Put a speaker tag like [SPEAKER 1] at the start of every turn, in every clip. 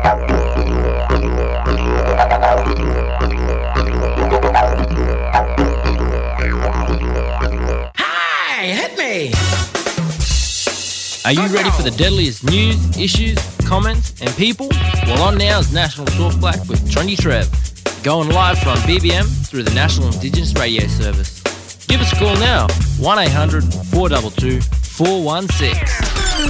[SPEAKER 1] Hey, hit me!
[SPEAKER 2] Are you ready for the deadliest news, issues, comments and people? Well, on now is National Talk Black with Trendy Trev. Going live from BBM through the National Indigenous Radio Service. Give us a call now, 1-800-422-416.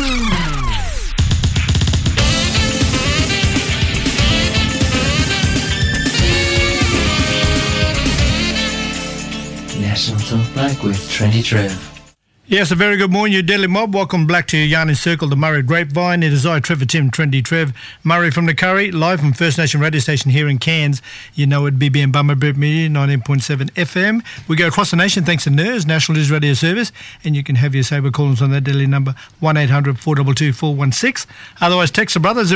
[SPEAKER 2] National Talk Black with Trendy Trev.
[SPEAKER 3] Yes, a very good morning, you Deadly Mob. Welcome back to Yarn Circle, the Murray Grapevine. It is I, Trevor Tim, Trendy Trev, Murray from the Curry, live from First Nation radio station here in Cairns. You know it, BBM Bummer Brit Media, 19.7 FM. We go across the nation thanks to NERS, National News Radio Service, and you can have your saber calls on that deadly number, 1-800-422-416. Otherwise, text a brother,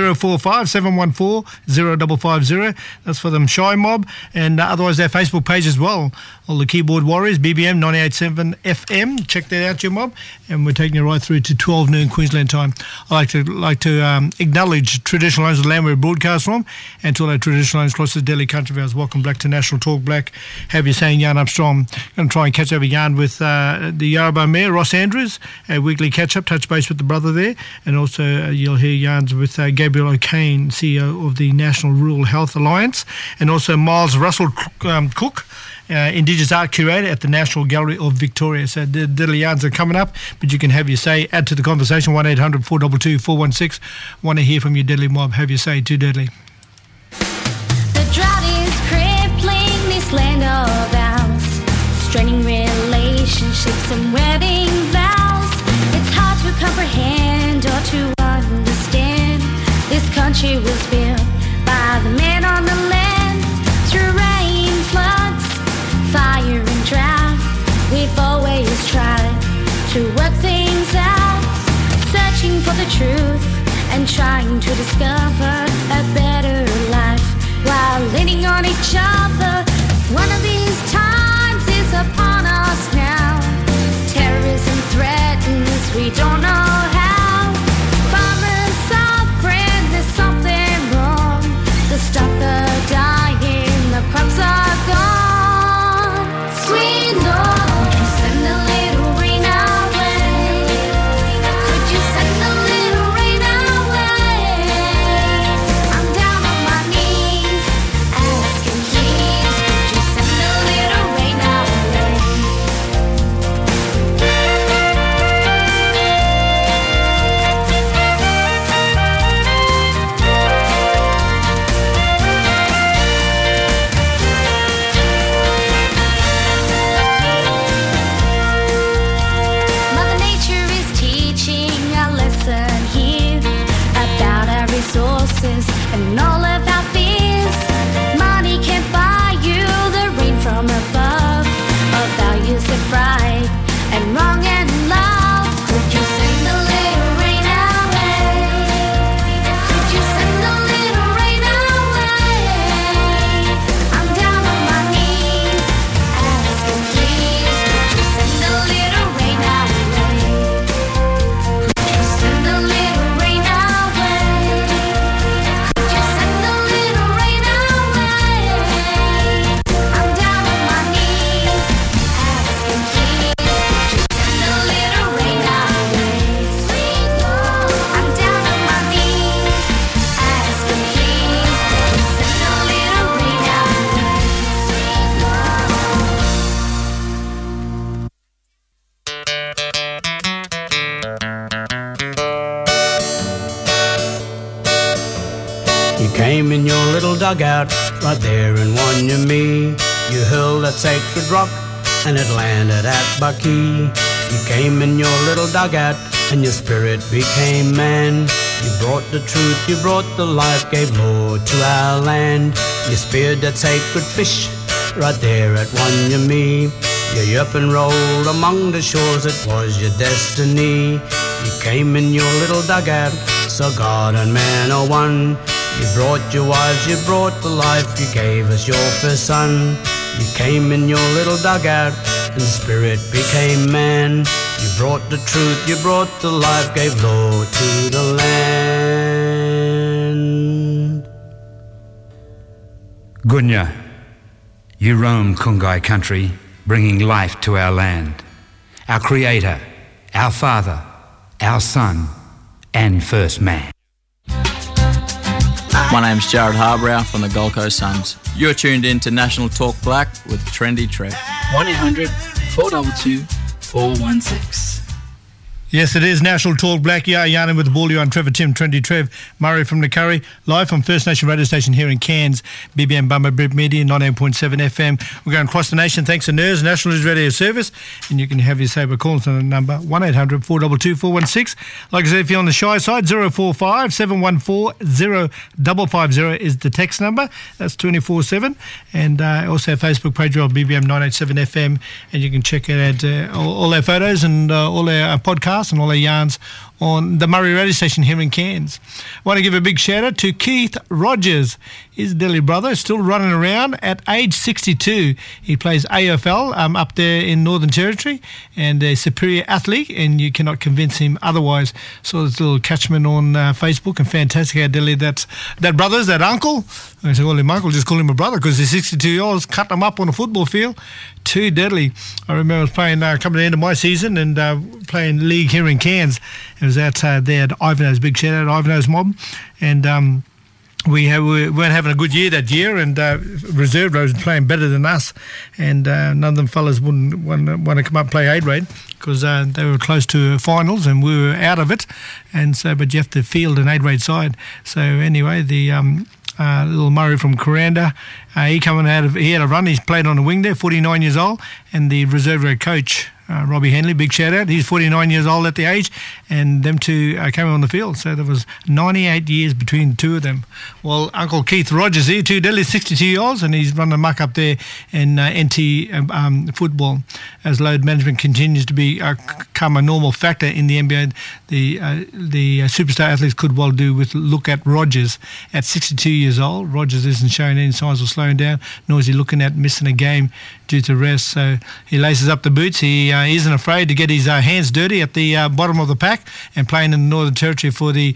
[SPEAKER 3] 045-714-0550. That's for them Shy Mob. And otherwise, our Facebook page as well. All the keyboard warriors, BBM 98.7 FM. Check that out, your mob. And we're taking you right through to 12 noon Queensland time. I'd like to acknowledge traditional owners of the land we broadcast from, and to all our traditional owners across the Delhi country of ours. Welcome back to National Talk Black. Have you saying yarn up strong. Going to try and catch over yarn with the Yarrabah Mayor, Ross Andrews. A weekly catch-up, touch base with the brother there. And also you'll hear yarns with Gabriel O'Kane, CEO of the National Rural Health Alliance. And also Miles Russell Cook, Indigenous Art Curator at the National Gallery of Victoria. So the diddly yarns are coming up, but you can have your say, add to the conversation, 1-800-422-416. Want to hear from your Deadly Mob. Have your say, too deadly.
[SPEAKER 4] The drought is crippling this land of ours, straining relationships and wedding vows. It's hard to comprehend or to understand. This country was built by the men on the land through rain, floods, fire and drought. We've always tried to work things out, searching for the truth and trying to discover a better life while leaning on each other. One of these times is upon us now. Terrorism threatens, we don't know how. Farmers suffering, there's something wrong. The stock are dying, the crops are gone. Sweet Lord, could you send a little rain our way? Could you send a little rain our way? I'm down on my knees, asking please. Could you send a little rain our way? Mother Nature is teaching a lesson here about our resources and all of our fears. Money can't buy you the rain from above, or values of right and wrong and love. Could you send a little rain our way? Could you send a little rain our way? I'm down on my knees, asking please. Could you send a little rain our way? Could you send a little rain our way? Could you send a little rain our way? I'm down on my knees, asking please. Could you send a little rain our way? Sweet Lord, I'm down on my knees, asking please. Could you send a little rain our way? Sweet Lord.
[SPEAKER 5] You came in your little dugout right there in Wanyamee. You hurled that sacred rock and it landed at Bucky. You came in your little dugout and your spirit became man. You brought the truth, you brought the life, gave law to our land. You speared that sacred fish right there at Wanyamee. You up and rolled among the shores, it was your destiny. You came in your little dugout, so God and man are one. You brought your wives, you brought the life, you gave us your first son. You came in your little dugout, and spirit became man. You brought the truth, you brought the life, gave law to the land.
[SPEAKER 6] Gunya, you roam Kungai country, bringing life to our land, our creator, our father, our son, and first man.
[SPEAKER 7] My name's Jared Harbrow from the Gold Coast Suns. You're tuned in to National Talk Black with Trendy Trev.
[SPEAKER 8] 1-800-422-416.
[SPEAKER 3] Yes, it is National Talk Black. Yeah, Yana with the ball. You're on Trevor Tim, Trendy Trev, Murray from the Curry, live from First Nation radio station here in Cairns, BBM Bumba Brit Media, 98.7 FM. We're going across the nation thanks to NERS, National News Radio Service, and you can have your say by calling us on the number 1-800-422-416. Like I said, if you're on the shy side, 045-714-0550 is the text number. That's 24/7. And also our Facebook page of BBM 987 FM, and you can check out all our photos and all our podcasts and all our yarns on the Murray radio station here in Cairns. I want to give a big shout out to Keith Rogers. His Delhi brother, still running around at age 62. He plays AFL up there in Northern Territory and a superior athlete, and you cannot convince him otherwise. Saw this little catchment on Facebook, and fantastic how Delhi, that brother's, that uncle. I said, call him uncle, just call him a brother, because he's 62 years old, cut him up on a football field. Too deadly. I remember I was playing, coming to the end of my season and playing league here in Cairns. It was out there at Ivanhoe's, big shout out, Ivanhoe's mob. And we weren't having a good year that year, and reserve rows were playing better than us, and none of them fellas wouldn't want to come up and play A-grade because they were close to finals and we were out of it, and so but you have to field an A-grade side. So anyway, the little Murray from Coranda, he had a run. He's played on the wing there, 49 years old, and the reserve grade coach, Robbie Henley, big shout out. He's 49 years old at the age, and them two came on the field. So there was 98 years between the two of them. Well, Uncle Keith Rogers here, too, Delhi, 62 years old, and he's running amok up there in NT football as load management continues to become a normal factor in the NBA. The superstar athletes could well do with look at Rogers at 62 years old. Rogers isn't showing any signs of slowing down, nor is he looking at missing a game due to rest. So he laces up the boots. He isn't afraid to get his hands dirty at the bottom of the pack and playing in the Northern Territory for the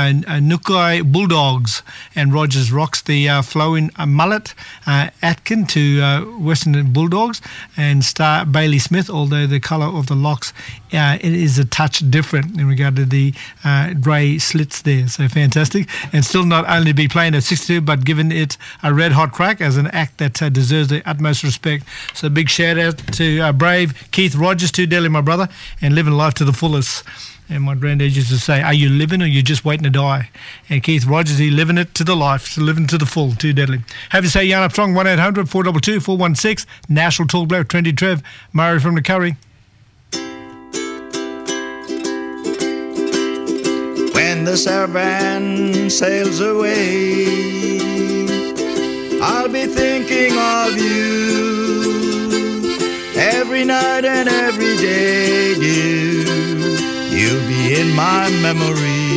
[SPEAKER 3] Nukai Bulldogs. And Rogers rocks the flowing mullet Atkin to Western Bulldogs and star Bailey Smith, although the colour of the locks it is a touch different in regard to the grey slits there. So fantastic. And still not only be playing at 62, but giving it a red-hot crack as an act that deserves the utmost respect. So big shout-out to brave Keith Rogers, too, Delhi, my brother, and living life to the fullest. And my granddad used to say, are you living or you just waiting to die? And Keith Rogers, he living it to the life, living to the full, too deadly. Have you say Yarn Up Strong, 1-800-422-416, National Talk Black, Trendy Trev, Murray from the Curry.
[SPEAKER 9] When the Sarvan sails away, I'll be thinking of you every night and every day, dear. You'll be in my memory,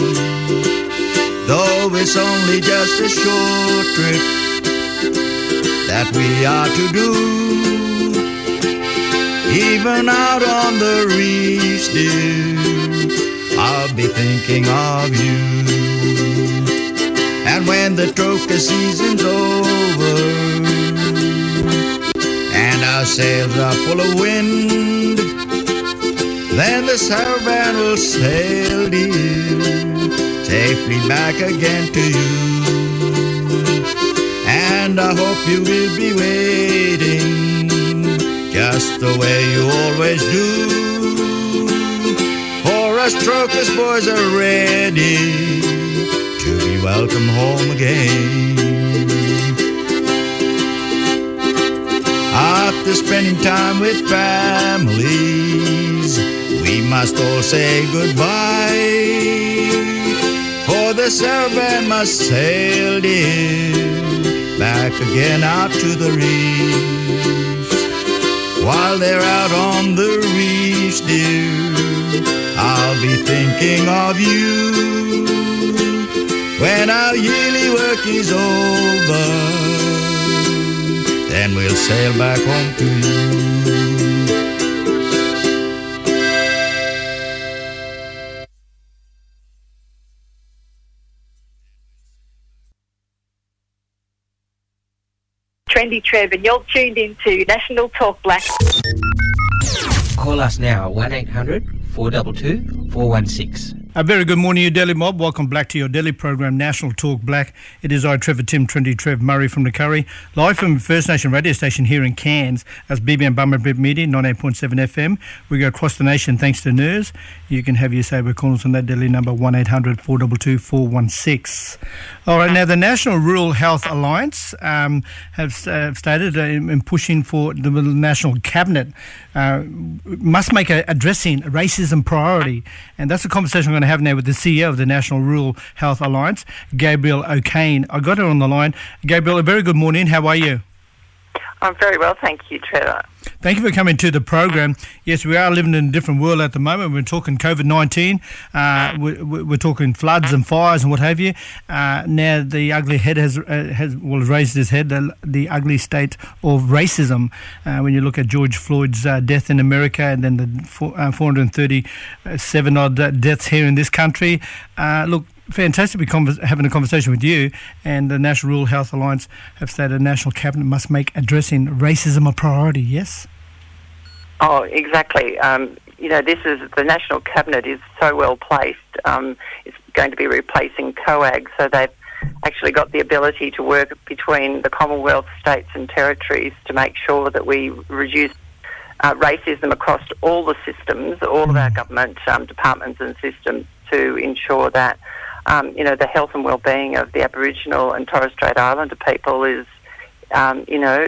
[SPEAKER 9] though it's only just a short trip that we are to do. Even out on the reefs, dear, I'll be thinking of you. And when the troca season's over and our sails are full of wind, then the Sarvan will sail, dear, safely back again to you. And I hope you will be waiting just the way you always do, for us Trocas boys are ready to be welcome home again. After spending time with families, we must all say goodbye, for the Sarvan must sail, dear, back again out to the reefs. While they're out on the reefs, dear, I'll be thinking of you. When our yearly work is over, then we'll sail back home to you.
[SPEAKER 10] Trendy Trev, and you're tuned into National Talk Black.
[SPEAKER 1] Call us now, 1-800-422-416.
[SPEAKER 3] A very good morning, you Delhi mob. Welcome back to your daily program, National Talk Black. It is I, Trevor Tim, Trendy Trev Murray from the Curry, live from First Nation radio station here in Cairns as BBM Bummer Media, 98.7 FM. We go across the nation thanks to NERS. You can have your say by calling us on that daily number, 1-800-422-416. All right, now the National Rural Health Alliance have stated in pushing for the National Cabinet must make addressing racism priority. And that's a conversation I'm going to have now with the CEO of the National Rural Health Alliance, Gabrielle O'Kane. I got her on the line. Gabrielle, a very good morning. How are you?
[SPEAKER 11] I'm very well, thank you, Trevor.
[SPEAKER 3] Thank you for coming to the program. Yes, we are living in a different world at the moment. We're talking COVID-19. We're talking floods and fires and what have you. Now the ugly head has raised its head. The ugly state of racism. When you look at George Floyd's death in America, and then the 437 odd deaths here in this country. Look. Fantastic to be having a conversation with you, and the National Rural Health Alliance have stated the National Cabinet must make addressing racism a priority, yes?
[SPEAKER 11] Oh, exactly. The National Cabinet is so well placed. It's going to be replacing COAG, so they've actually got the ability to work between the Commonwealth, states and territories to make sure that we reduce racism across all the systems, all of our government departments and systems, to ensure that the health and well-being of the Aboriginal and Torres Strait Islander people is allowed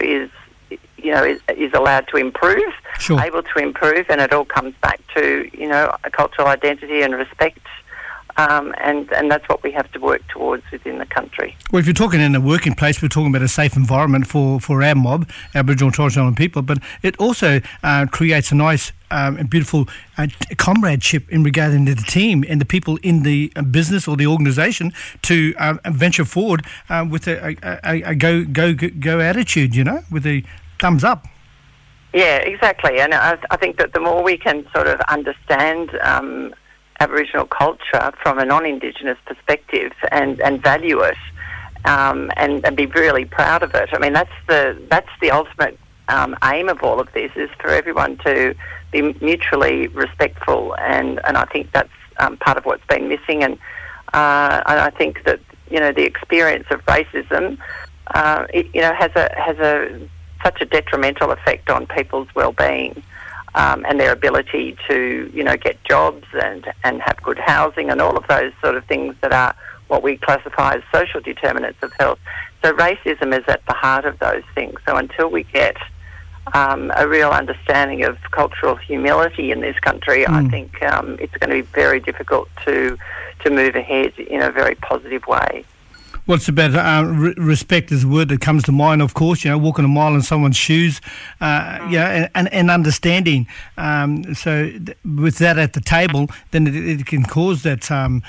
[SPEAKER 11] to improve,
[SPEAKER 3] sure.
[SPEAKER 11] Able to improve, and it all comes back to a cultural identity and respect, and that's what we have to work towards within the country.
[SPEAKER 3] Well, if you're talking in a working place, we're talking about a safe environment for our mob, Aboriginal and Torres Strait Islander people, but it also creates a nice and beautiful comradeship in regarding to the team and the people in the business or the organisation to venture forward with a go attitude, with a thumbs up.
[SPEAKER 11] Yeah, exactly. And I think that the more we can sort of understand Aboriginal culture from a non-Indigenous perspective and value it and be really proud of it. I mean, that's the ultimate aim of all of this, is for everyone to be mutually respectful, and I think that's part of what's been missing. And I think that the experience of racism has such a detrimental effect on people's well-being. And their ability to, get jobs and have good housing and all of those sort of things that are what we classify as social determinants of health. So racism is at the heart of those things. So until we get a real understanding of cultural humility in this country, I think it's going to be very difficult to move ahead in a very positive way.
[SPEAKER 3] Well, it's about respect is the word that comes to mind, of course, walking a mile in someone's shoes, and understanding. So with that at the table, then it can cause that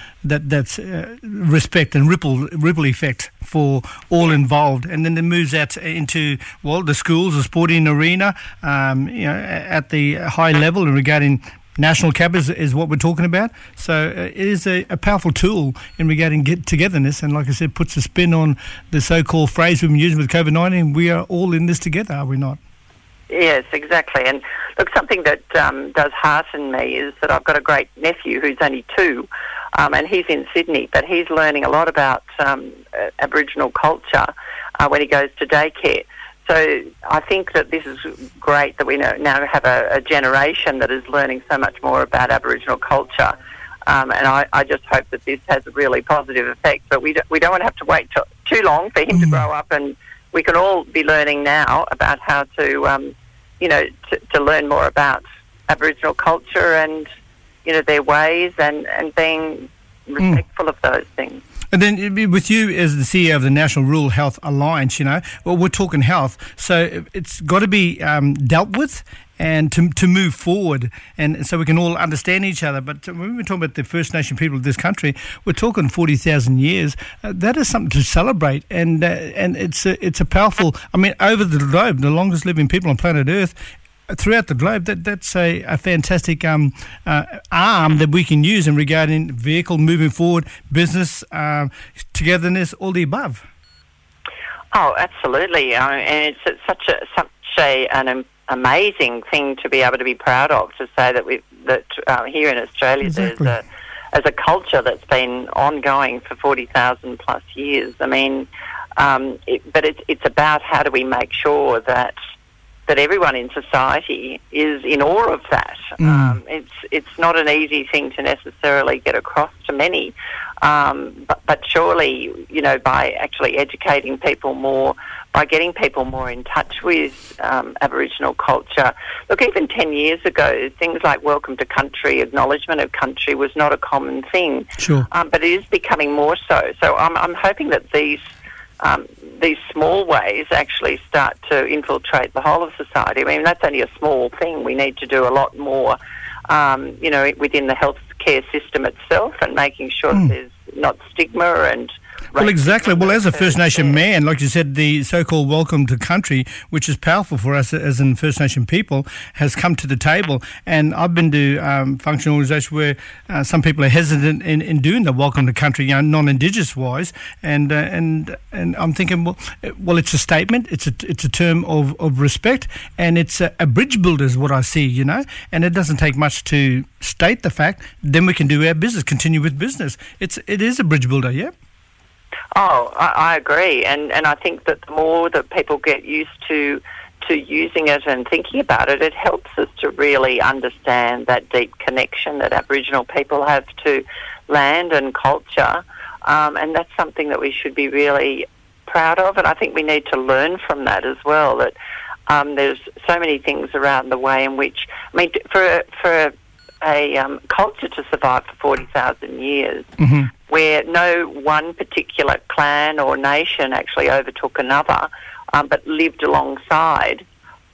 [SPEAKER 3] respect and ripple effect for all involved. And then it moves out into, the schools, the sporting arena, at the high level and regarding National Cab is what we're talking about. So it is a powerful tool in regarding togetherness, and like I said, puts a spin on the so-called phrase we've been using with COVID-19. We are all in this together, are we not?
[SPEAKER 11] Yes, exactly. And look, something that does hearten me is that I've got a great nephew who's only 2, and he's in Sydney, but he's learning a lot about Aboriginal culture when he goes to daycare. So I think that this is great that we now have a generation that is learning so much more about Aboriginal culture, and I just hope that this has a really positive effect. But we don't want to have to wait too long for him to grow up, and we can all be learning now about how to, to learn more about Aboriginal culture and their ways and being respectful of those things.
[SPEAKER 3] And then with you as the CEO of the National Rural Health Alliance, we're talking health, so it's got to be dealt with and to move forward, and so we can all understand each other. But when we're talking about the First Nation people of this country, we're talking 40,000 years. That is something to celebrate, and it's a powerful. I mean, over the globe, the longest living people on planet Earth. Throughout the globe, that's a fantastic arm that we can use in regarding vehicle moving forward, business, togetherness, all the above.
[SPEAKER 11] Oh, absolutely. And it's such an amazing thing to be able to be proud of, to say that here in Australia there's a culture that's been ongoing for 40,000 plus years. I mean, but it's about how do we make sure that everyone in society is in awe of that. It's not an easy thing to necessarily get across to many, but surely, by actually educating people more, by getting people more in touch with Aboriginal culture. Look, even 10 years ago, things like welcome to country, acknowledgement of country was not a common thing.
[SPEAKER 3] Sure.
[SPEAKER 11] But it is becoming more so. So I'm hoping that these small ways actually start to infiltrate the whole of society. I mean, that's only a small thing. We need to do a lot more, within the healthcare system itself, and making sure that there's not stigma and...
[SPEAKER 3] Well, exactly. Well, as a First Nation man, like you said, the so-called welcome to country, which is powerful for us as in First Nation people, has come to the table. And I've been to functional organisations where some people are hesitant in doing the welcome to country, non-Indigenous wise. And I'm thinking, well, it's a statement. It's a term of respect, and it's a bridge builder is what I see, And it doesn't take much to state the fact. Then we can do our business, continue with business. It is a bridge builder, yeah.
[SPEAKER 11] Oh, I agree, and I think that the more that people get used to using it and thinking about it, it helps us to really understand that deep connection that Aboriginal people have to land and culture, and that's something that we should be really proud of, and I think we need to learn from that as well, that there's so many things around the way in which, I mean, for a culture to survive for 40,000 years, where no one particular clan or nation actually overtook another, but lived alongside,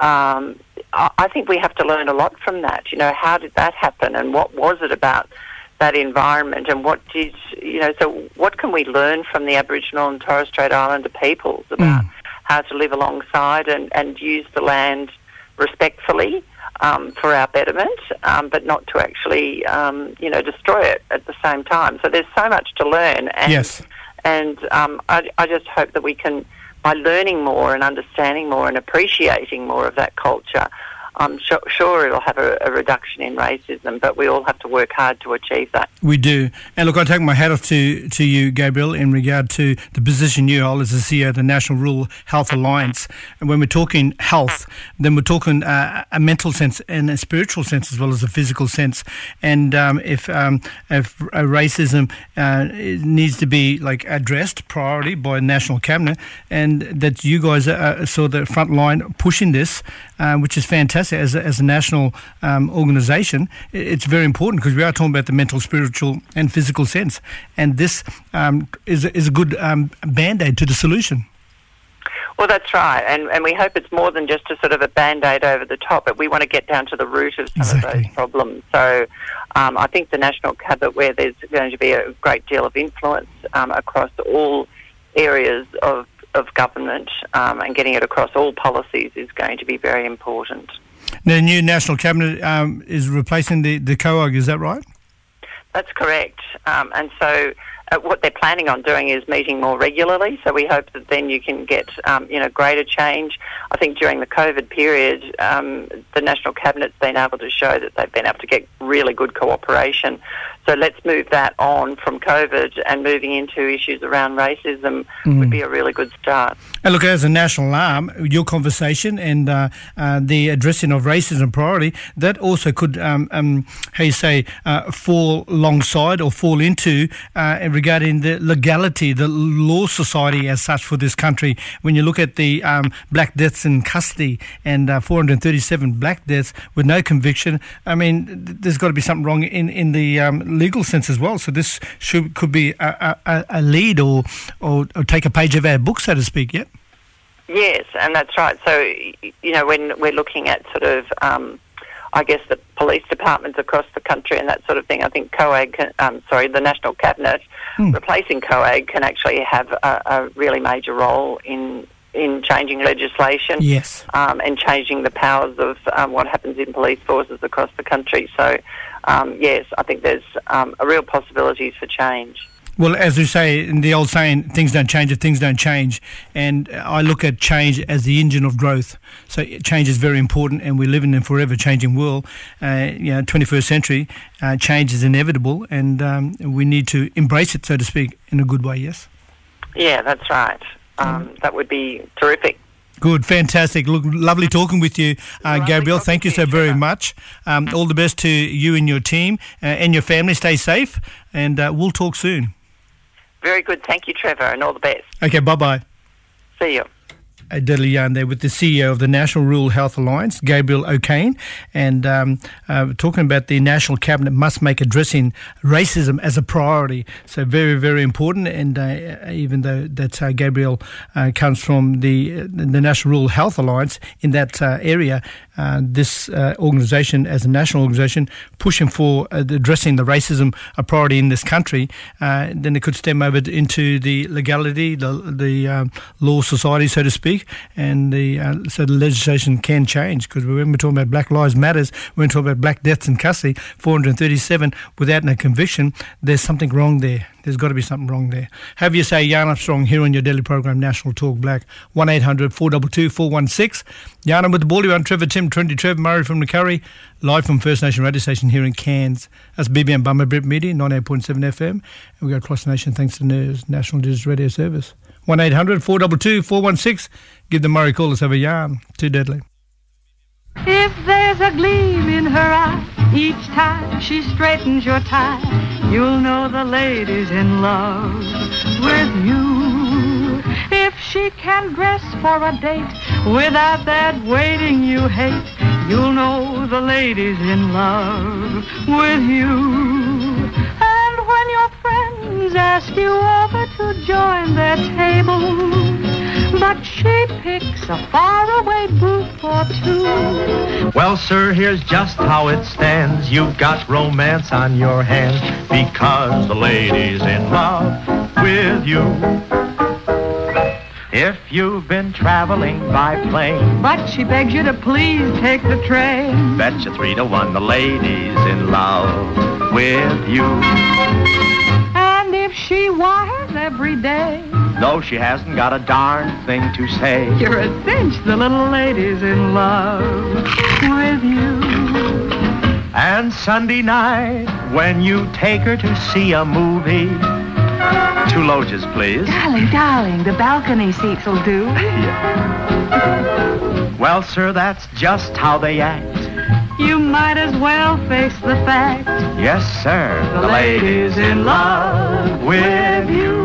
[SPEAKER 11] I think we have to learn a lot from that. How did that happen, and what was it about that environment, and so what can we learn from the Aboriginal and Torres Strait Islander peoples about how to live alongside and use the land respectfully, for our betterment, but not to actually, destroy it at the same time. So there's so much to learn. And,
[SPEAKER 3] yes.
[SPEAKER 11] And I just hope that we can, by learning more and understanding more and appreciating more of that culture, I'm sure it'll have a reduction in racism, but we all have to work hard to achieve that.
[SPEAKER 3] We do. And look, I take my hat off to you, Gabrielle, in regard to the position you hold as the CEO of the National Rural Health Alliance. And when we're talking health, then we're talking a mental sense and a spiritual sense as well as a physical sense. And if racism needs to be addressed priority by National Cabinet, and that you guys are sort of the front line pushing this, which is fantastic. As a national organisation, it's very important because we are talking about the mental, spiritual and physical sense. And this is a good band-aid to the solution.
[SPEAKER 11] Well, that's right. And we hope it's more than just a sort of a band-aid over the top, but we want to get down to the root of some of those problems. So I think the National Cabinet, where there's going to be a great deal of influence across all areas of government and getting it across all policies, is going to be very important.
[SPEAKER 3] Now, the new National Cabinet is replacing the COAG, is that right?
[SPEAKER 11] That's correct. And so what they're planning on doing is meeting more regularly, so we hope that then you can get greater change. I think during the COVID period, the National Cabinet's been able to show that they've been able to get really good cooperation. So let's move that on from COVID, and moving into issues around racism would be a really good start.
[SPEAKER 3] And look, as a national alarm, your conversation and the addressing of racism priority, that also could, fall alongside or fall into regarding the legality, the law society as such for this country. When you look at the black deaths in custody and 437 black deaths with no conviction, I mean, there's got to be something wrong in the legal sense as well. So this could be a lead or take a page of our book, so to speak, yeah?
[SPEAKER 11] Yes, and that's right. So, when we're looking at sort of, the police departments across the country and that sort of thing, I think the National Cabinet, replacing COAG can actually have a really major role in changing legislation,
[SPEAKER 3] yes,
[SPEAKER 11] and changing the powers of what happens in police forces across the country. So, yes, I think there's a real possibilities for change.
[SPEAKER 3] Well, as we say in the old saying, things don't change if things don't change. And I look at change as the engine of growth. So change is very important, and we live in a forever changing world. 21st century, change is inevitable, and we need to embrace it, so to speak, in a good way, yes?
[SPEAKER 11] Yeah, that's right. That would be terrific.
[SPEAKER 3] Good, fantastic. Look, lovely talking with you, Gabrielle. Thank you so very much. All the best to you and your team and your family. Stay safe, and we'll talk soon.
[SPEAKER 11] Very good. Thank you, Trevor, and all the best.
[SPEAKER 3] Okay, bye-bye.
[SPEAKER 11] See you.
[SPEAKER 3] A deadly yarn there with the CEO of the National Rural Health Alliance, Gabrielle O'Kane, and talking about the National Cabinet must make addressing racism as a priority. So very, very important. And even though that Gabrielle comes from the National Rural Health Alliance in that area, this organisation, as a national organisation, pushing for addressing the racism a priority in this country, then it could stem over into the legality, the law society, so to speak, and so the legislation can change, because when we're talking about Black Lives Matters, when we're talking about black deaths in custody, 437 without no conviction, there's something wrong there. There's got to be something wrong there. Have you say Jan Armstrong here on your daily program, National Talk Black, 1-800-422-416. Jan with the ball, around Trevor, Tim, Trinity, Trev, Murray from the Curry, live from First Nation radio station here in Cairns. That's BBM Bummer Brit Media, 98.7 FM. And we go across the nation thanks to NERS, National Digital Radio Service. 1-800-422-416. Give the Murray call. Let's have a yarn. Too deadly.
[SPEAKER 12] If there's a gleam in her eye each time she straightens your tie, you'll know the lady's in love with you. If she can dress for a date without that waiting you hate, you'll know the lady's in love with you. And when your friends ask you over to join their table, but she picks a faraway booth or two.
[SPEAKER 13] Well, sir, here's just how it stands. You've got romance on your hands because the lady's in love with you. If you've been traveling by plane,
[SPEAKER 12] but she begs you to please take the train,
[SPEAKER 13] bet you 3-1 the lady's in love with you.
[SPEAKER 12] And if she wires every day,
[SPEAKER 13] no, she hasn't got a darn thing to say,
[SPEAKER 12] you're a cinch, the little lady's in love with you.
[SPEAKER 13] And Sunday night, when you take her to see a movie, 2 loges, please.
[SPEAKER 12] Darling, the balcony seats will do.
[SPEAKER 13] Well, sir, that's just how they act.
[SPEAKER 12] You might as well face the fact.
[SPEAKER 13] Yes, sir, the lady's in love with you.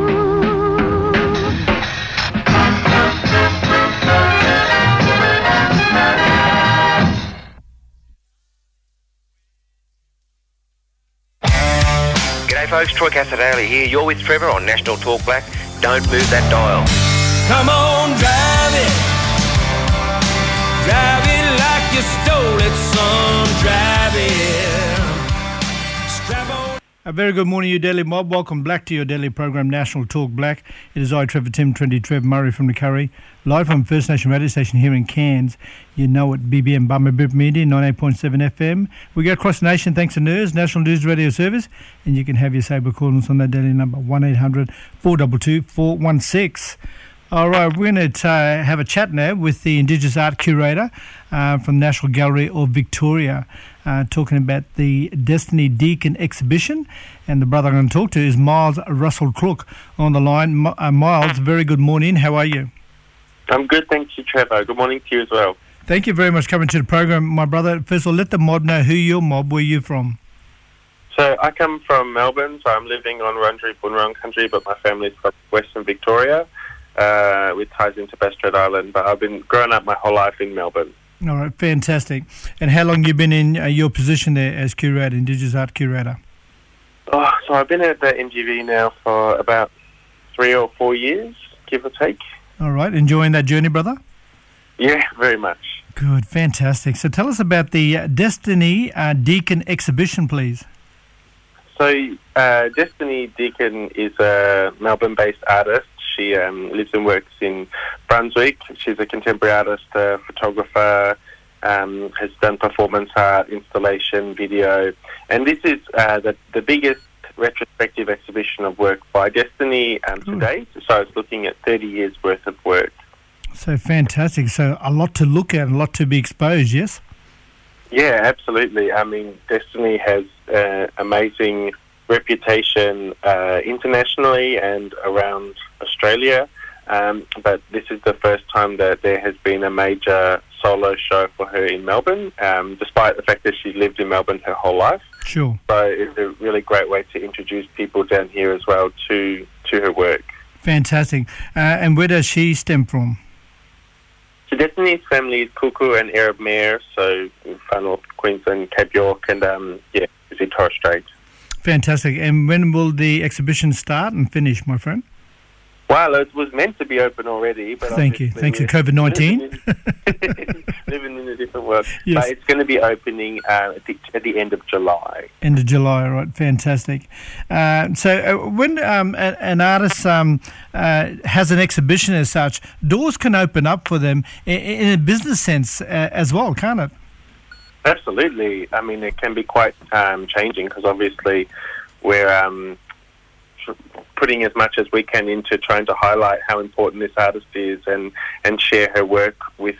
[SPEAKER 1] G'day folks, Troy Casadale here. You're with Trevor on National Talk Black. Don't move that dial.
[SPEAKER 14] Come on, drive it. Drive it like you stole it, son. Drive it. Strap on.
[SPEAKER 3] A very good morning, you daily mob. Welcome back to your daily program, National Talk Black. It is I, Trevor, Tim, Trinity, Trev, Murray from the Curry, live from First Nation radio station here in Cairns. You know it, BBM Bummer Brit Media, 98.7 FM. We go across the nation thanks to NERS, National Digital Radio Service, and you can have your saber callings on that daily number, 1-800-422-416. All right, we're going to have a chat now with the Indigenous Art Curator from the National Gallery of Victoria, talking about the Destiny Deacon exhibition. And the brother I'm going to talk to is Miles Russell Crook on the line. Miles, very good morning. How are you?
[SPEAKER 15] I'm good, thank you, Trevor. Good morning to you as well.
[SPEAKER 3] Thank you very much for coming to the program, my brother. First of all, let the mob know who your mob, where you're from.
[SPEAKER 15] So I come from Melbourne, so I'm living on Wurundjeri Bunurong country, but my family's from Western Victoria, with ties into Bass Strait Island. But I've been growing up my whole life in Melbourne.
[SPEAKER 3] All right, fantastic. And how long you been in your position there as curator, Indigenous Art Curator?
[SPEAKER 15] Oh, so I've been at the NGV now for about 3 or 4 years, give or take.
[SPEAKER 3] All right, enjoying that journey, brother?
[SPEAKER 15] Yeah, very much.
[SPEAKER 3] Good, fantastic. So tell us about the Destiny Deacon exhibition, please.
[SPEAKER 15] So Destiny Deacon is a Melbourne-based artist. She lives and works in Brunswick. She's a contemporary artist, photographer, has done performance art, installation, video. And this is the biggest retrospective exhibition of work by Destiny to date. So it's looking at 30 years worth of work.
[SPEAKER 3] So fantastic. So a lot to look at, a lot to be exposed, yes?
[SPEAKER 15] Yeah, absolutely. I mean, Destiny has amazing reputation internationally and around Australia. But this is the first time that there has been a major solo show for her in Melbourne, despite the fact that she's lived in Melbourne her whole life.
[SPEAKER 3] Sure.
[SPEAKER 15] So it's a really great way to introduce people down here as well to her work.
[SPEAKER 3] Fantastic. And where does she stem from?
[SPEAKER 15] So Destiny's family is Kuku and Arab Mare, so far north Queensland, Cape York, and Torres Strait.
[SPEAKER 3] Fantastic. And when will the exhibition start and finish, my friend?
[SPEAKER 15] Well, it was meant to be open already, but
[SPEAKER 3] thank you. Thanks for COVID-19.
[SPEAKER 15] Living in a different world.
[SPEAKER 3] Yes.
[SPEAKER 15] But it's going to be opening at the end of July.
[SPEAKER 3] End of July, right? Fantastic. So when an artist has an exhibition as such, doors can open up for them in a business sense as well, can't it?
[SPEAKER 15] Absolutely. I mean, it can be quite changing because obviously we're putting as much as we can into trying to highlight how important this artist is and share her work with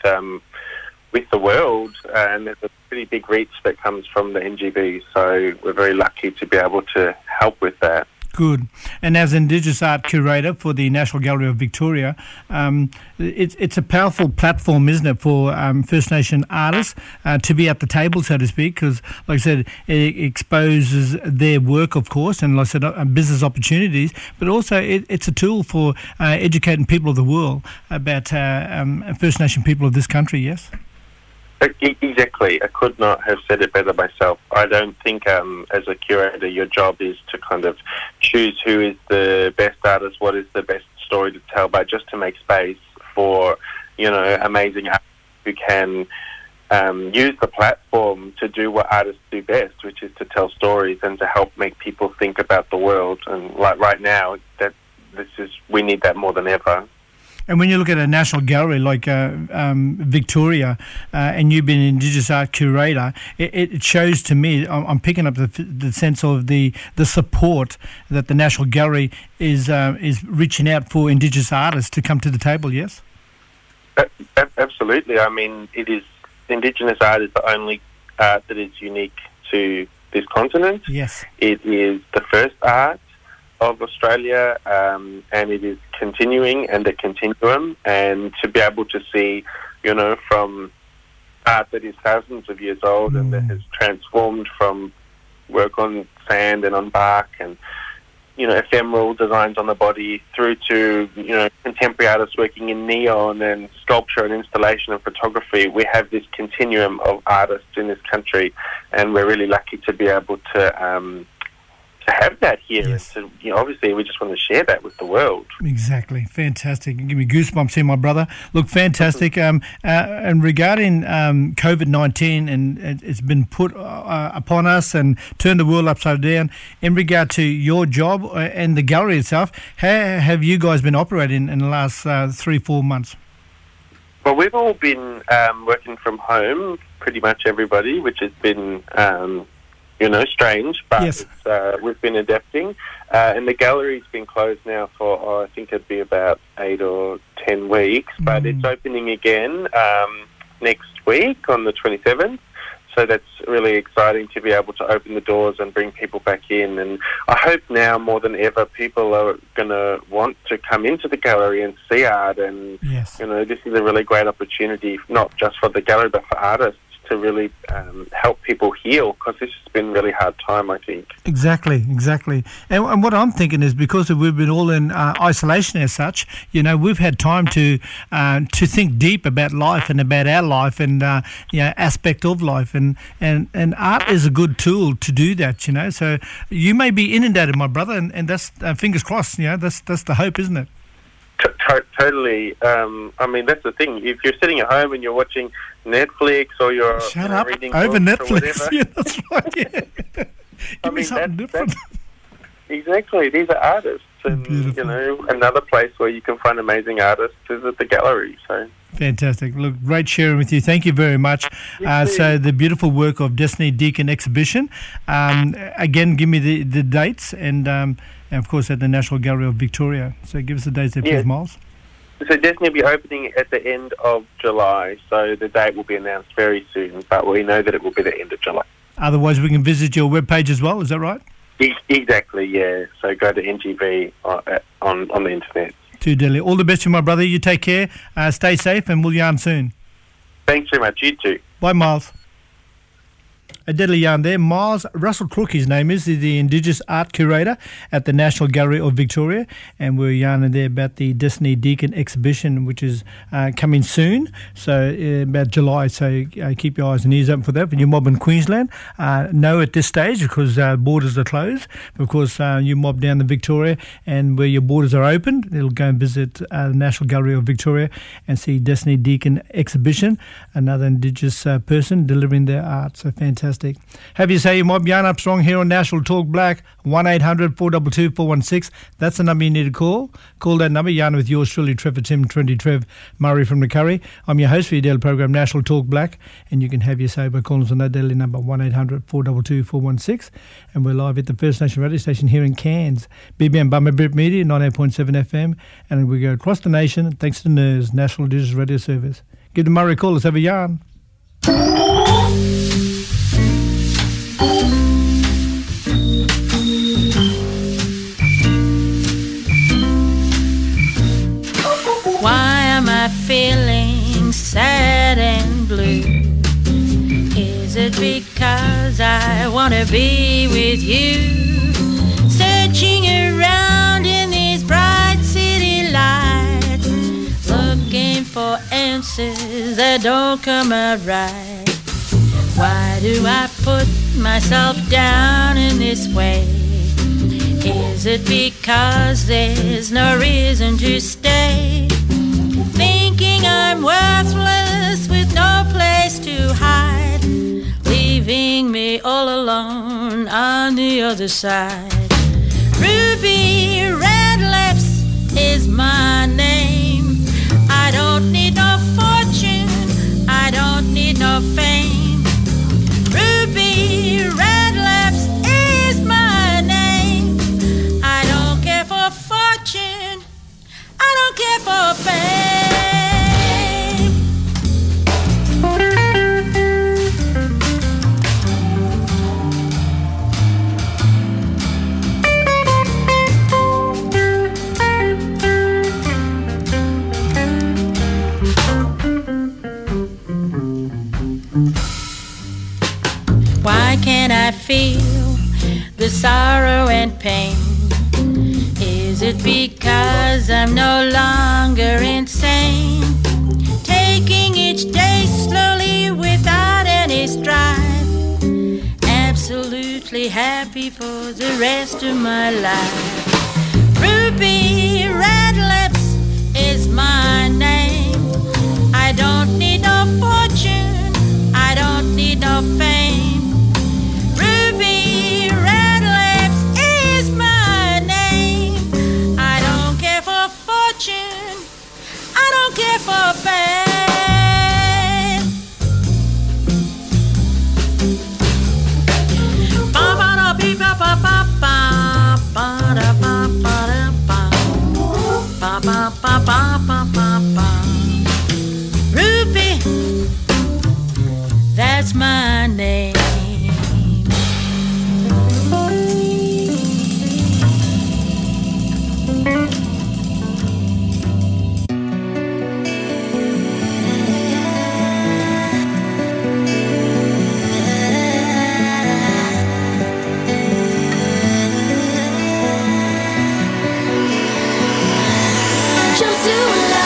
[SPEAKER 15] the world. And there's a pretty big reach that comes from the NGV, so we're very lucky to be able to help with that.
[SPEAKER 3] Good. And as Indigenous Art Curator for the National Gallery of Victoria, it's a powerful platform, isn't it, for First Nation artists to be at the table, so to speak, because, like I said, it exposes their work, of course, and, like I said, business opportunities, but also it's a tool for educating people of the world about First Nation people of this country, yes?
[SPEAKER 15] Exactly. I could not have said it better myself. I don't think as a curator your job is to kind of choose who is the best artist, what is the best story to tell, but just to make space for, amazing artists who can use the platform to do what artists do best, which is to tell stories and to help make people think about the world. And like right now, we need that more than ever.
[SPEAKER 3] And when you look at a national gallery like Victoria, and you've been an Indigenous art curator, it shows to me, I'm picking up the sense of the support that the National Gallery is reaching out for Indigenous artists to come to the table, yes?
[SPEAKER 15] Absolutely. I mean, Indigenous art is the only art that is unique to this continent.
[SPEAKER 3] Yes.
[SPEAKER 15] It is the first art of Australia, and it is continuing and a continuum, and to be able to see, from art that is thousands of years old and that has transformed from work on sand and on bark and, ephemeral designs on the body through to, contemporary artists working in neon and sculpture and installation and photography. We have this continuum of artists in this country, and we're really lucky to be able to have that here.
[SPEAKER 3] Yes.
[SPEAKER 15] And to, obviously we just want to share that with the world.
[SPEAKER 3] Exactly. Fantastic. Give me goosebumps here, my brother. Look, fantastic. And regarding COVID-19, and it's been put upon us and turned the world upside down, in regard to your job and the gallery itself, how have you guys been operating in the last 3-4 months?
[SPEAKER 15] Well, we've all been working from home, pretty much everybody, which has been strange, but
[SPEAKER 3] yes.
[SPEAKER 15] We've been adapting. And the gallery's been closed now for, I think it'd be about 8 or 10 weeks, but it's opening again next week on the 27th. So that's really exciting to be able to open the doors and bring people back in. And I hope now more than ever people are going to want to come into the gallery and see art. And,
[SPEAKER 3] yes.
[SPEAKER 15] This is a really great opportunity, not just for the gallery, but for artists, to really help people heal, because this has been a really hard time, I think.
[SPEAKER 3] Exactly. And what I'm thinking is, because we've been all in isolation as such, we've had time to think deep about life and about our life and aspect of life, and art is a good tool to do that. So you may be inundated, my brother, and that's fingers crossed. That's the hope, isn't it?
[SPEAKER 15] Totally. I mean, that's the thing. If you're sitting at home and you're watching Netflix or you're reading
[SPEAKER 3] over Netflix,
[SPEAKER 15] yeah,
[SPEAKER 3] that's right. Yeah. Give me something different.
[SPEAKER 15] Exactly. These are artists, and another place where you can find amazing artists is at the gallery. So.
[SPEAKER 3] Fantastic. Look, great sharing with you. Thank you very much. So the beautiful work of Destiny Deacon exhibition. Again, give me the dates and of course at the National Gallery of Victoria. So give us the dates there, please, Miles.
[SPEAKER 15] So Destiny will be opening at the end of July. So the date will be announced very soon, but we know that it will be the end of July.
[SPEAKER 3] Otherwise, we can visit your webpage as well. Is that right?
[SPEAKER 15] Exactly, yeah. So go to NGV on the internet.
[SPEAKER 3] To Delhi. All the best to my brother. You take care. Stay safe, and we'll yarn soon.
[SPEAKER 15] Thanks very much. You too.
[SPEAKER 3] Bye, Miles. A deadly yarn there. Miles Russell Crook, his name is, the Indigenous Art Curator at the National Gallery of Victoria, and we're yarning there about the Destiny Deacon exhibition, which is coming soon, so about July, so keep your eyes and ears open for that. For your mob in Queensland, no at this stage because borders are closed, but of course you mob down to Victoria, and where your borders are open, it'll go and visit the National Gallery of Victoria and see Destiny Deacon exhibition, another Indigenous person delivering their art, so fantastic. Have you say your mob yarn up strong here on National Talk Black, 1-800-422-416. That's the number you need to call. Call that number, yarn with yours truly, Trevor Tim, 20 Trev Murray from the Curry. I'm your host for your daily program, National Talk Black, and you can have your say by calling us on that daily number, 1-800-422-416. And we're live at the First Nation radio station here in Cairns, BBM Bummer Brit Media, 98.7 FM, and we go across the nation thanks to NIRS, National Indigenous Radio Service. Give the Murray a call, let's have a yarn.
[SPEAKER 16] Why am I feeling sad and blue? Is it because I want to be with you? Searching around in these bright city lights, looking for answers that don't come out right. Why do I put myself down in this way? Is it because there's no reason to stay? Thinking I'm worthless with no place to hide, leaving me all alone on the other side. Ruby Red Lips is my name. I don't need no fortune, I don't need no fame. Ruby Red Lips is my name. I don't care for fortune, I don't care for fame. Why can't I feel the sorrow and pain? Is it because I'm no longer insane? Taking each day slowly without any strife, absolutely happy for the rest of my life. Ruby Red Lips is my name. I don't need no fortune, I don't need no fame. Ruby Red Lips is my name. I don't care for fortune, I don't care for fame. Ruby, that's my name.
[SPEAKER 4] Jump to a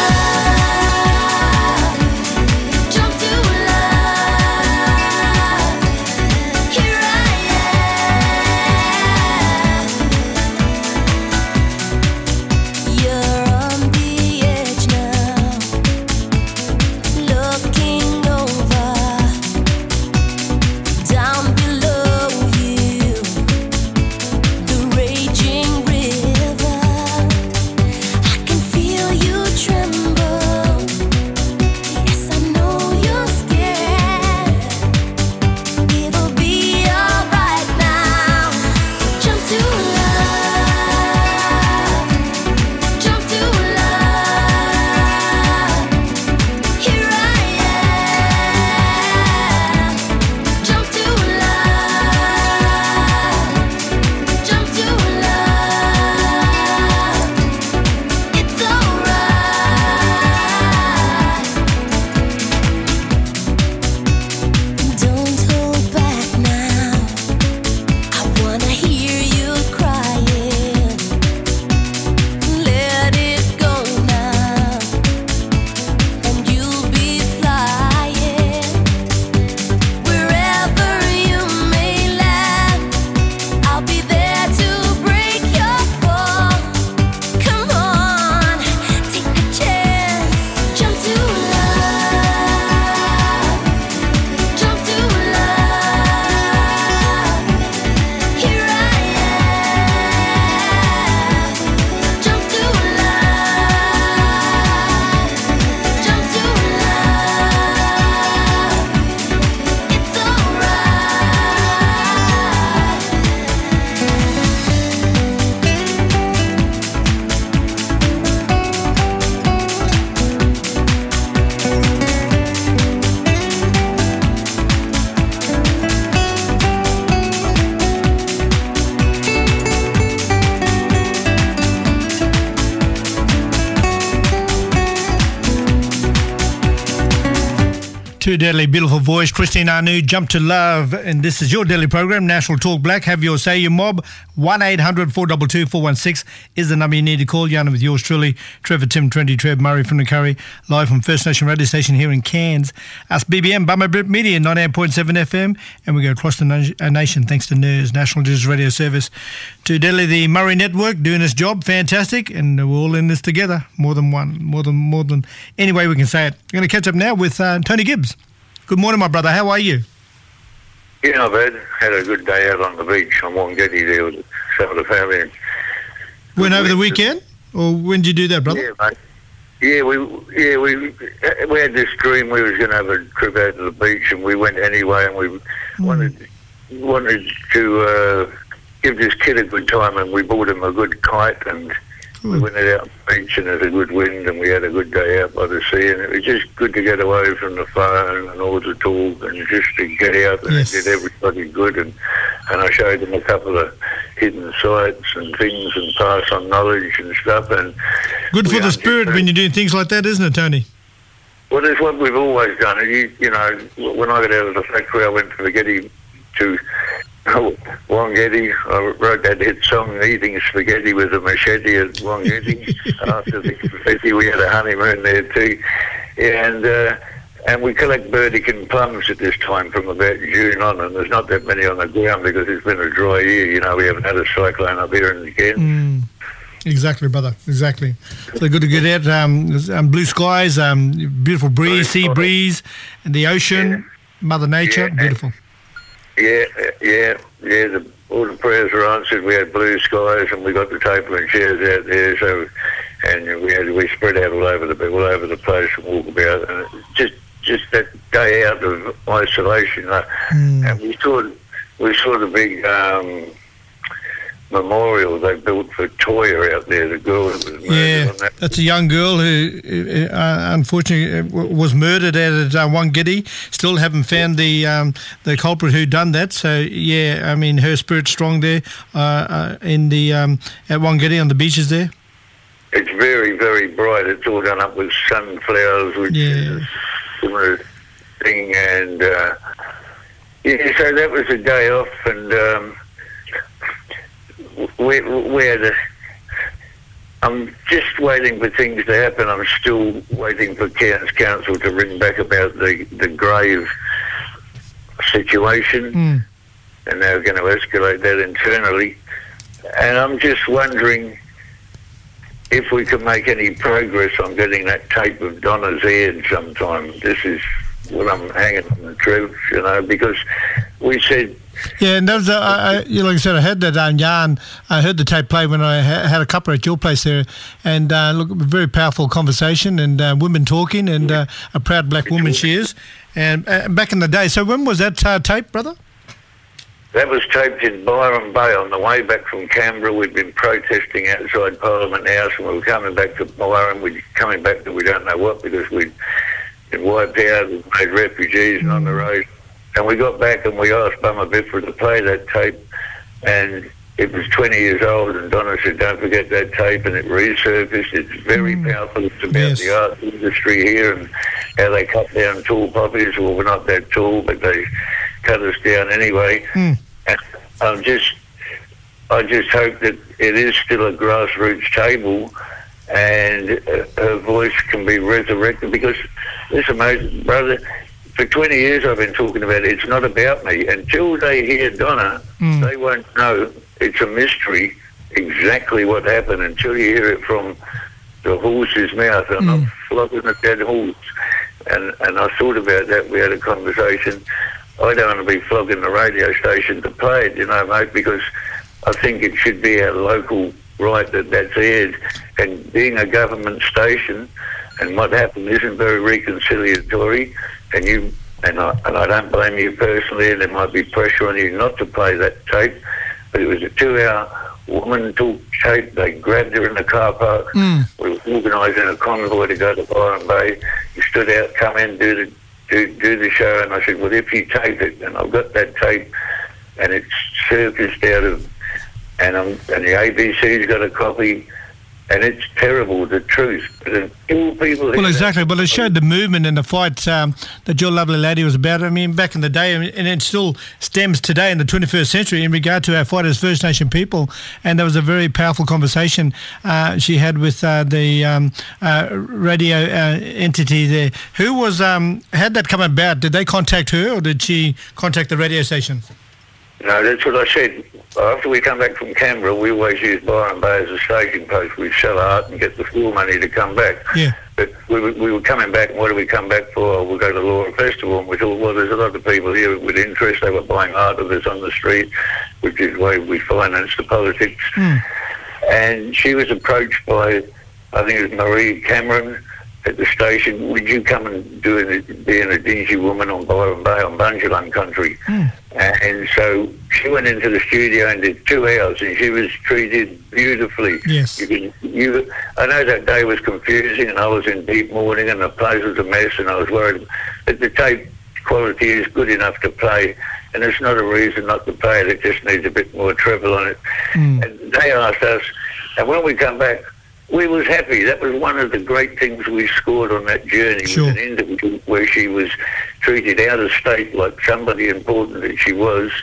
[SPEAKER 3] Two deadly, beautiful voice, Christine Anu, Jump to Love, and this is your daily program, National Talk Black. Have your say, your mob. 1-800-422-416 is the number you need to call. Yana with yours truly, Trevor, Tim, Trendy, Trev, Murray from the Curry, live from First Nation radio station here in Cairns. Us BBM, Bummer Brit Media, 98.7 FM, and we go across the nation thanks to NERS, National Digital Radio Service. To Delhi, the Murray Network, doing its job, fantastic, and we're all in this together, more than any way we can say it. I'm going to catch up now with Tony Gibbs. Good morning, my brother. How are you?
[SPEAKER 17] Yeah, not bad. Had a good day out on the beach on Wongatty there with some of the family.
[SPEAKER 3] Went over the weekend? Or when did you do that, brother?
[SPEAKER 17] Yeah, mate. Yeah, we had this dream we was going to have a trip out to the beach, and we went anyway, and we wanted to give this kid a good time, and we bought him a good kite, and we went out on the beach, and it was a good wind, and we had a good day out by the sea, and it was just good to get away from the phone and all the talk, and just to get out, and it did everybody good, and I showed them a couple of hidden sites and things, and pass on knowledge and stuff, and
[SPEAKER 3] good for the spirit when you're doing things like that, isn't it, Tony?
[SPEAKER 17] Well, that's what we've always done. And you know, when I got out of the factory, I went to the Getty to Wongatty. I wrote that hit song, Eating Spaghetti with a Machete at Wongatty. After the confetti, we had a honeymoon there too. And we collect burdekin plums at this time from about June on, and there's not that many on the ground because it's been a dry year. You know, we haven't had a cyclone up here in the Cairns.
[SPEAKER 3] Exactly, brother. Exactly. So good to get out. Blue skies, beautiful breeze, sea breeze, and the ocean, Mother Nature, beautiful.
[SPEAKER 17] All the prayers were answered. We had blue skies, and we got the table and chairs out there. So, and we spread out all over the place and walk about, and just that day out of isolation. And we saw the big memorial they built for Toya out there, the girl that was murdered on that.
[SPEAKER 3] That's a young girl who unfortunately was murdered out at Wongatty. Still haven't found the culprit who done that. So I mean her spirit's strong there in the at Wongatty on the beaches there.
[SPEAKER 17] It's very, very bright. It's all done up with sunflowers, which is a similar thing, and so that was a day off, and I'm just waiting for things to happen. I'm still waiting for Cairns Council to ring back about the grave situation, and they're going to escalate that internally. And I'm just wondering if we can make any progress on getting that tape of Donna's aired sometime. This is what I'm hanging on the truth, you know, because we said...
[SPEAKER 3] Yeah, and that was, like I said, I heard that yarn. I heard the tape play when I had a cuppa at your place there, and look, very powerful conversation, and women talking, and a proud black woman she is. And back in the day, so when was that tape, brother?
[SPEAKER 17] That was taped in Byron Bay on the way back from Canberra. We'd been protesting outside Parliament House, and we were coming back to Byron. We're coming back to we don't know what, because we'd been wiped out and made refugees on the road. And we got back and we asked Bummer Biffra to play that tape, and it was 20 years old, and Donna said, don't forget that tape, and it resurfaced. It's very powerful. It's about the art industry here and how they cut down tall poppies. Well, we're not that tall, but they cut us down anyway. And I just hope that it is still a grassroots table, and her voice can be resurrected, because, listen, mate, brother, for 20 years I've been talking about it. It's not about me. Until they hear Donna, they won't know. It's a mystery exactly what happened until you hear it from the horse's mouth. And I'm flogging a dead horse. And I thought about that. We had a conversation. I don't want to be flogging the radio station to play it, you know, mate, because I think it should be our local right that's aired. And being a government station, and what happened isn't very reconciliatory, and I don't blame you personally, and there might be pressure on you not to play that tape, but it was a 2-hour woman talk tape. They grabbed her in the car park. We were organising a convoy to go to Byron Bay. You stood out, come in, do the show, and I said, well, if you tape it, and I've got that tape, and it's surfaced out of, and the ABC's got a copy, And it's terrible, the truth. But all people...
[SPEAKER 3] Well, exactly. But it showed the movement and the fight that your lovely lady was about. I mean, back in the day, and it still stems today in the 21st century in regard to our fight as First Nation people. And there was a very powerful conversation she had with the radio entity there. Who was... had that come about? Did they contact her or did she contact the radio station?
[SPEAKER 17] No, that's what I said. After we come back from Canberra, we always use Byron Bay as a staging post. We'd sell art and get the fuel money to come back.
[SPEAKER 3] Yeah.
[SPEAKER 17] But we were coming back, and what do we come back for? We'll go to the Laura Festival, and we thought, well, there's a lot of people here with interest. They were buying art of us on the street, which is the way we finance the politics. And she was approached by, I think it was Marie Cameron at the station. Would you come and being a dingy woman on Byron Bay on Bundjalung country? And so she went into the studio and did 2 hours, and she was treated beautifully.
[SPEAKER 3] Yes.
[SPEAKER 17] I know that day was confusing, and I was in deep mourning, and the place was a mess, and I was worried. But the tape quality is good enough to play, and it's not a reason not to play it. It just needs a bit more treble on it. And they asked us, and when we come back, we was happy. That was one of the great things we scored on that journey.
[SPEAKER 3] Sure.
[SPEAKER 17] With an interview where she was treated out of state like somebody important that she was,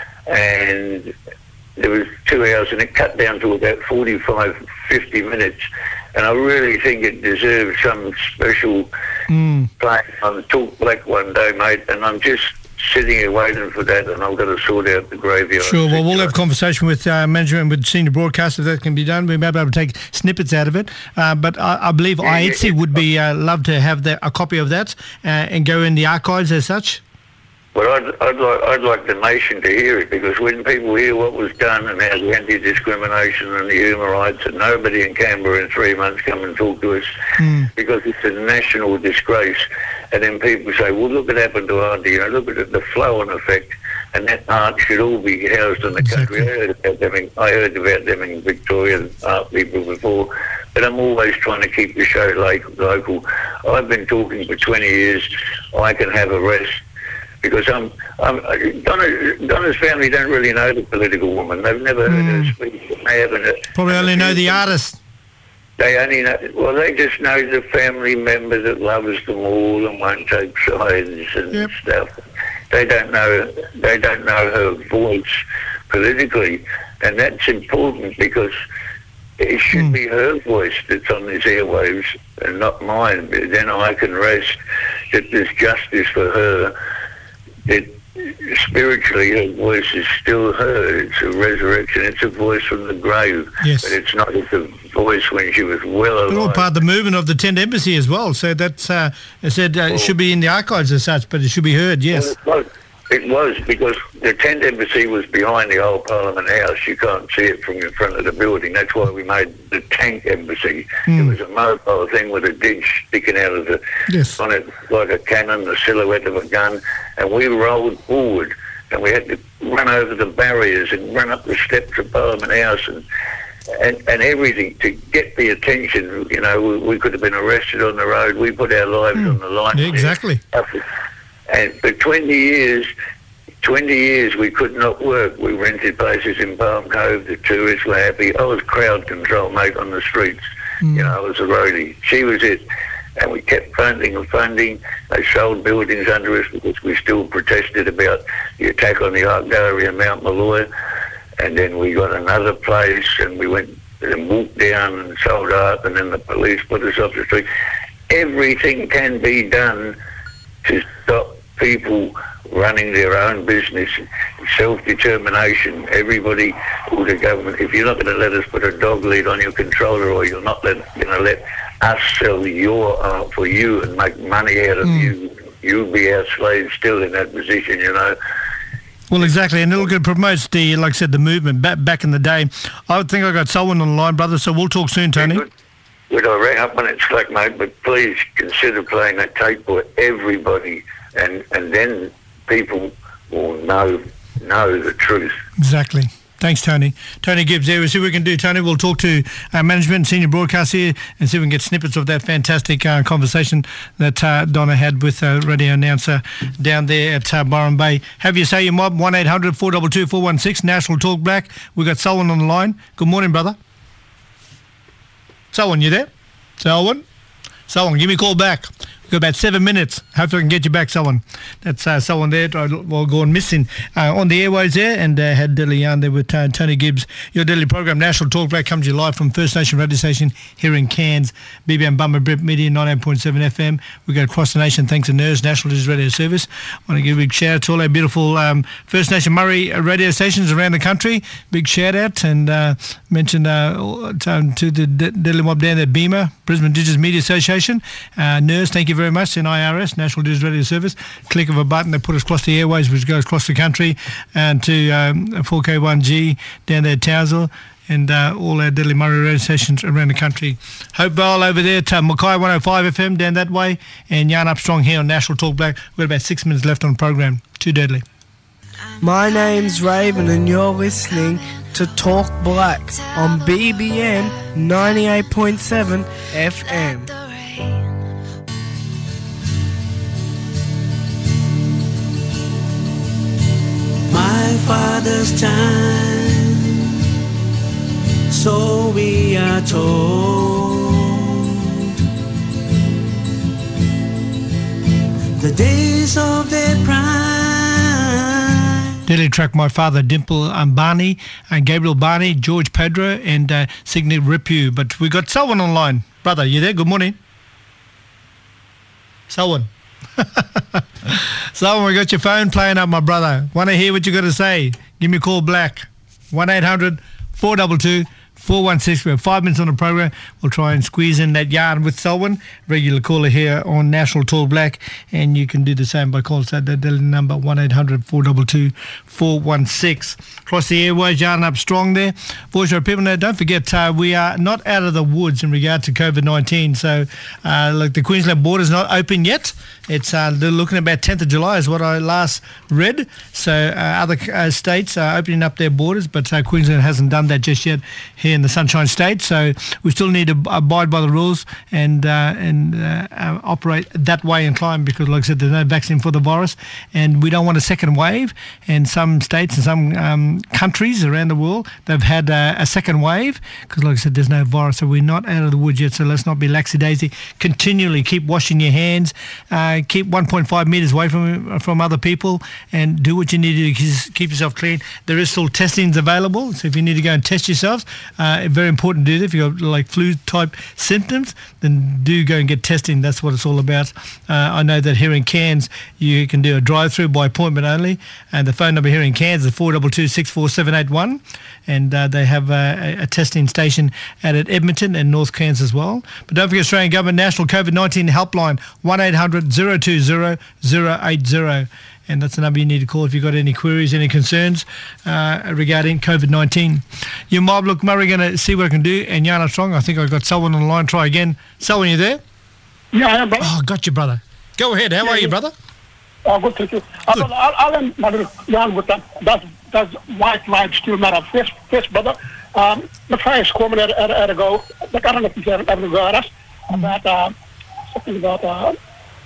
[SPEAKER 17] and there was 2 hours, and it cut down to about 45, 50 minutes. And I really think it deserves some special play on Talk Black one day, mate. And I'm just sitting here waiting for that, and I've got to sort out the graveyard.
[SPEAKER 3] Sure, well, we'll have a conversation with management, with senior broadcast, if that can be done. We may be able to take snippets out of it. But I believe IETSI would be love to have a copy of that and go in the archives as such.
[SPEAKER 17] Well, I'd like the nation to hear it, because when people hear what was done and how the anti-discrimination and the human rights, and nobody in Canberra in 3 months come and talk to us because it's a national disgrace. And then people say, well, look what happened to Auntie, look at the flow-on effect, and that art should all be housed in the country. I heard about them in Victoria, art people before, but I'm always trying to keep the show local. I've been talking for 20 years. I can have a rest. Because Donna's family don't really know the political woman. They've never heard her speak. They haven't.
[SPEAKER 3] Probably only know the artist.
[SPEAKER 17] They only know. Well, they just know the family member that loves them all and won't take sides and stuff. They don't know. They don't know her voice politically, and that's important because it should be her voice that's on these airwaves and not mine. But then I can rest that there's justice for her. That spiritually her voice is still heard. It's a resurrection. It's a voice from the grave.
[SPEAKER 3] Yes.
[SPEAKER 17] But it's not a voice when she was well alive.
[SPEAKER 3] But all part of the movement of the Tent Embassy as well. So that's, it said it should be in the archives as such, but it should be heard, yes.
[SPEAKER 17] Well, it was because the Tent Embassy was behind the old Parliament House. You can't see it from in front of the building. That's why we made the Tank Embassy. It was a mobile thing with a ditch sticking out of on it like a cannon, the silhouette of a gun. And we rolled forward, and we had to run over the barriers and run up the steps of Parliament House and everything to get the attention. We could have been arrested on the road. We put our lives on the line.
[SPEAKER 3] Yeah, exactly.
[SPEAKER 17] And for 20 years we could not work. We rented places in Palm Cove. The tourists were happy. I was crowd control, mate, on the streets. I was a roadie. She was it. And we kept funding and funding. They sold buildings under us because we still protested about the attack on the art gallery in Mount Malloy. And then we got another place, and we went and walked down and sold art, and then the police put us off the street. Everything can be done to stop people running their own business, self-determination. Everybody, all the government, if you're not going to let us put a dog lead on your controller, or you're not going to let us sell your art for you and make money out of you, you'll be our slave still in that position,
[SPEAKER 3] Well, exactly, and it'll promote the, like I said, the movement back in the day. I think I got someone on the line, brother, so we'll talk soon, Tony.
[SPEAKER 17] Would I rang up when it's slack, mate, but please consider playing that tape for everybody, and then people will know the truth.
[SPEAKER 3] Exactly. Thanks, Tony. Tony Gibbs there. We'll see what we can do, Tony. We'll talk to management and senior broadcast here and see if we can get snippets of that fantastic conversation that Donna had with radio announcer down there at Byron Bay. Have you say your mob, 1-800-422-416, National Talk Black. We've got Solomon on the line. Good morning, brother. Selwyn, you there? Selwyn, give me a call back. We've got about 7 minutes. Hopefully I can get you back, Selwyn. That's Selwyn there. Well, gone missing on the airways there, and had Deadly Yarn there with Tony Gibbs. Your Deadly program, National Talk Black, comes to you live from First Nation radio station here in Cairns, BBM Bummer Brip Media 98.7 FM. We go across the nation thanks to NERS, National Digital Radio Service. I want to give a big shout out to all our beautiful First Nation Murray radio stations around the country. Big shout out, and mention to the Deadly Mob down there, BEMA, Brisbane Indigenous Media Association. NERS, thank you very much, and IRS, National Digital Radio Service. Click of a button, they put us across the airways, which goes across the country, and to 4K1G down there at Townsville, and all our Deadly Murray radio stations around the country. Hope Vale over there to Mackay 105 FM down that way, and Yarn Up Strong here on National Talk Black. We've got about 6 minutes left on the program. Too deadly.
[SPEAKER 18] My name's Raven, and you're listening to Talk Black on BBM 98.7 FM.
[SPEAKER 19] My father's time, so we are told. The days of their prime.
[SPEAKER 3] Deadly track, my father, Dimple Barney, and Gabriel Barney, George Pedro, and Signet Ripu. But we got Selwyn online. Brother, you there? Good morning. Selwyn. Selwyn, we got your phone playing up, my brother. Want to hear what you got to say? Give me a call black. 1-800-422-416. We have 5 minutes on the program. We'll try and squeeze in that yarn with Selwyn, regular caller here on National Talk Black, and you can do the same by calling that Deadly number 1-800-422-416. Across the airways, Yarn Up Strong there. Voice of people, now don't forget we are not out of the woods in regard to COVID-19. So the Queensland border's not open yet. It's they're looking about 10th of July is what I last read. So other states are opening up their borders, but Queensland hasn't done that just yet here in the Sunshine State. So we still need to abide by the rules and operate that way and climb, because, like I said, there's no vaccine for the virus, and we don't want a second wave. And some states and some countries around the world, they've had a second wave because, like I said, there's no virus. So we're not out of the woods yet. So let's not be laxy-daisy. Continually keep washing your hands. Keep 1.5 metres away from other people, and do what you need to do to keep yourself clean. There is still testings available, so if you need to go and test yourselves, very important to do that. If you've got like flu-type symptoms, then do go and get testing. That's what it's all about. I know that here in Cairns, you can do a drive-through by appointment only, and the phone number here in Cairns is 422-64781, and they have a testing station out at Edmonton and North Cairns as well. But don't forget, Australian Government National COVID-19 Helpline, 1-800-020-080. And that's the number you need to call if you've got any queries, any concerns regarding COVID-19. Your mob, look, Murray, going to see what I can do. And Yarn Up Strong, I think I've got Selwyn on the line. Try again. Selwyn, you there?
[SPEAKER 20] Yeah, I am, brother.
[SPEAKER 3] Oh, got you, brother. Go ahead. How are you, brother?
[SPEAKER 20] Oh, good, thank you. I'll end my little yarn with that. Does white lives still matter? First, brother, the French comment at a go, like, I don't know if he's having a go at us, about something about,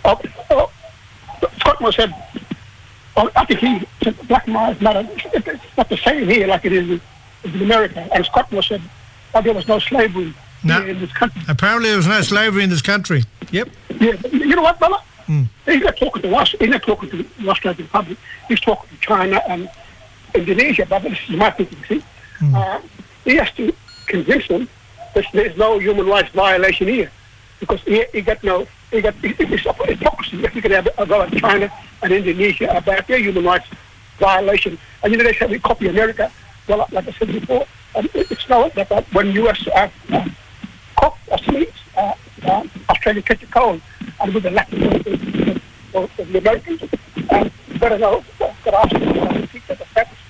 [SPEAKER 20] Scott Moore said, I think he said black lives matter. It's not the same here like it is in America. And Scott Moore said, there was no slavery in this country.
[SPEAKER 3] Apparently there was no slavery in this country. Yep.
[SPEAKER 20] Yeah, you know what, brother? He's not talking to us. He's not talking to the Australian Republic. He's talking to China and Indonesia, brother. This is my thinking, see? He has to convince them that there's no human rights violation here. Because it's hypocrisy if you could have a go at China and Indonesia about their human rights violation. And they say we copy America. Well, like I said before, it's known that when U.S. cook or sleeps, Australia catch a cold, and with the lack of the Americans, better know, got to ask them to teach them the practice.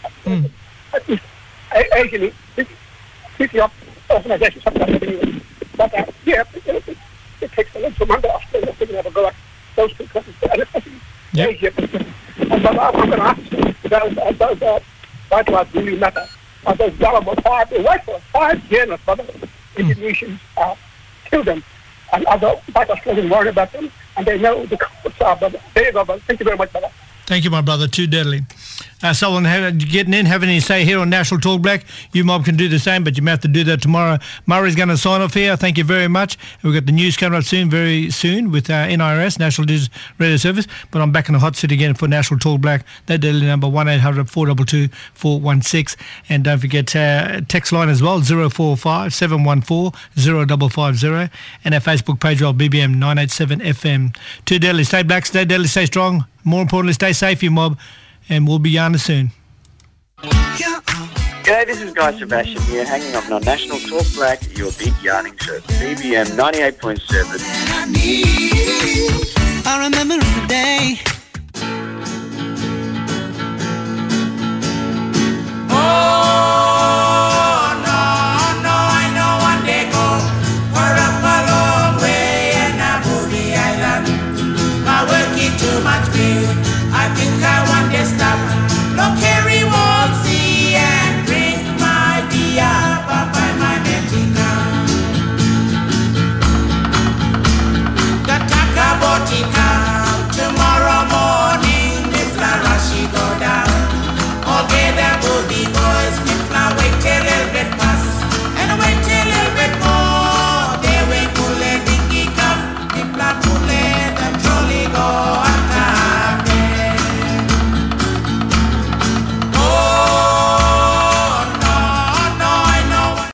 [SPEAKER 20] Asian, picking up organizations, sometimes anyway. But it takes a lot from under Australia to have a go at those two countries, and especially Asia. And I'm going to ask those white lives really matter. Those gullible five journalists, brother, Indonesians kill them, and other white Australians worry about them, and they know the culprits are, brother. There you go, brother. Thank you very much, brother.
[SPEAKER 3] Thank you, my brother. Too deadly. someone getting in, having any say here on National Talk Black, you mob can do the same, but you may have to do that tomorrow. Murray's going to sign off here. Thank you very much. We've got the news coming up soon, very soon, with NIRS, National Digital Radio Service. But I'm back in the hot seat again for National Talk Black. That daily number 1-800-422-416. And don't forget text line as well, 045-714-0550. And our Facebook page, well, BBM 987 FM. Too deadly. Stay black, stay deadly, stay strong. More importantly, stay safe, you mob. And we'll be yarning soon.
[SPEAKER 21] G'day, this is Guy Sebastian here, hanging up on National Talk Black, your big yarning show. BBM 98.7.
[SPEAKER 19] I remember the day